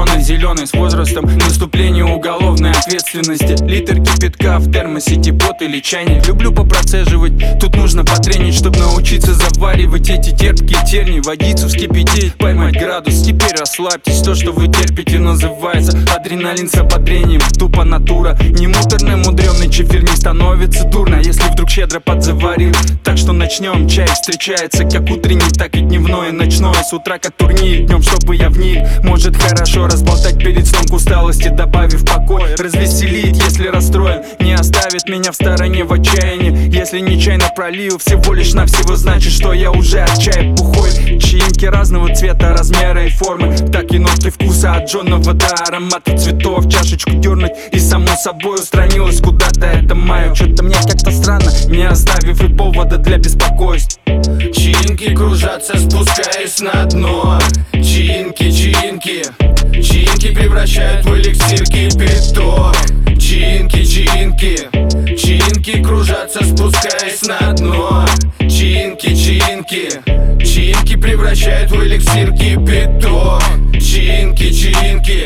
зеленый с возрастом наступления уголовной ответственности. Литр кипятка в термосе, теплот или чайник. Люблю попроцеживать, тут нужно потренить, чтобы научиться заваривать эти терпкие терни. Водицу вскипятить, поймать градус. Теперь расслабьтесь, то, что вы терпите, называется адреналин с ободрением. Тупо натура, не муторный, мудрёный чефир не становится дурно, если вдруг щедро подзаварил. Так что начнем, чай встречается как утренний, так и дневной и ночной. С утра как турник, днем чтобы я в них. Может хорошо разболтать перед сном к усталости, добавив покой. Развеселить, если расстроен, не оставит меня в стороне в отчаянии. Если нечаянно пролил всего лишь навсего, значит, что я уже от чая бухой. Чаинки разного цвета, размера и формы, так и нотки вкуса от джонного до аромата цветов. Чашечку дернуть и само собой устранилась куда-то это мое. Что-то мне как-то странно, не оставив и повода для беспокойств. Чаинки кружатся, спускаясь на дно. Чаинки, чаинки, чаинки превращают в эликсир кипяток. Чаинки, чаинки, чаинки кружатся, спускаясь на дно. Чаинки, чаинки, чаинки превращают в эликсир кипяток. Чаинки, чаинки.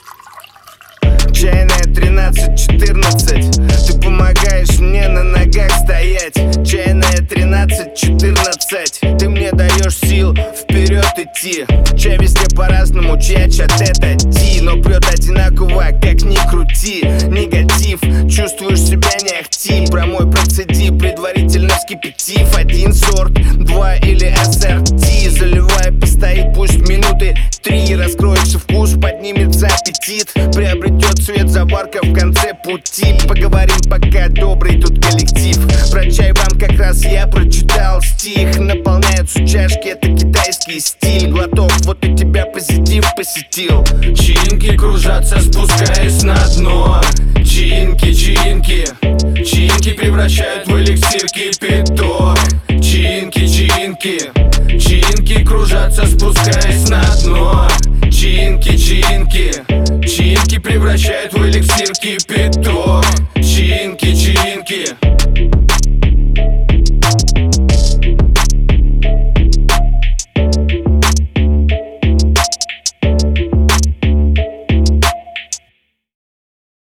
Чайная 13-14, ты помогаешь мне на ногах стоять. Чайная 13-14, ты мне даешь сил вперед идти. Чай везде по-разному, чья чат это ти, но прет одинаково, как ни крути. Негатив, чувствуешь себя не ахти. Промой, процеди, предварительно вскипятив. Один сорт, 2 или ассорти. Заливай, постоит пусть минуты 3. Раскроется вкус, поднимется аппетит. Приобретет цвет заварка в конце пути. Поговорим, пока добрый тут коллектив. Про чай вам как раз я прочитал стих. Наполняются чашки, это китайский стиль. Глоток, вот и тебя позитив посетил. Чаинки кружатся, спускаясь на дно. Чаинки, чаинки, чаинки превращают в эликсир кипяток. Чаинки, чаинки, чаинки кружатся, спускаясь на дно. Чаинки, чаинки, чаинки превращают в эликсир кипяток. Чаинки, чаинки.